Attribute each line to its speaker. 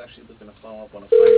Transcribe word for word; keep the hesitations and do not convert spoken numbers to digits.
Speaker 1: actually looking to follow up on a fight